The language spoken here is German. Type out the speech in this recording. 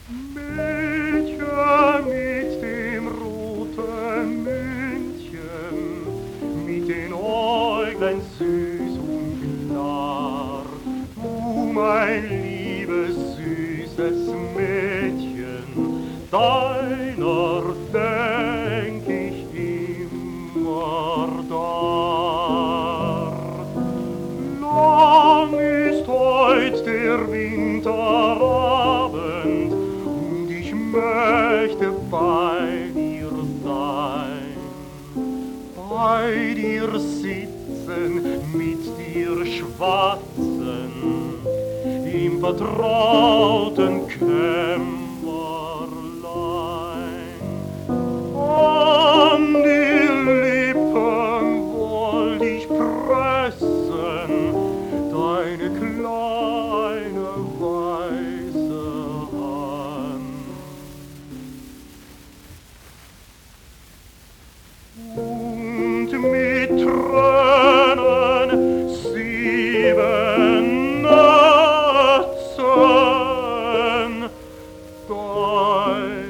Mädchen mit dem roten Mündchen, mit den Äuglein süß und klar. Du, mein liebes, süßes Mädchen, deiner denk ich immer dar. Lang ist heut der Winterabend, und ich möchte bei dir sein, bei dir sitzen, mit dir schwatzen, im vertrauten Kämmerlein. An die Lippen wollt ich pressen, deine kleine weiße Hand. Und mit Tränen 7 Netzen dein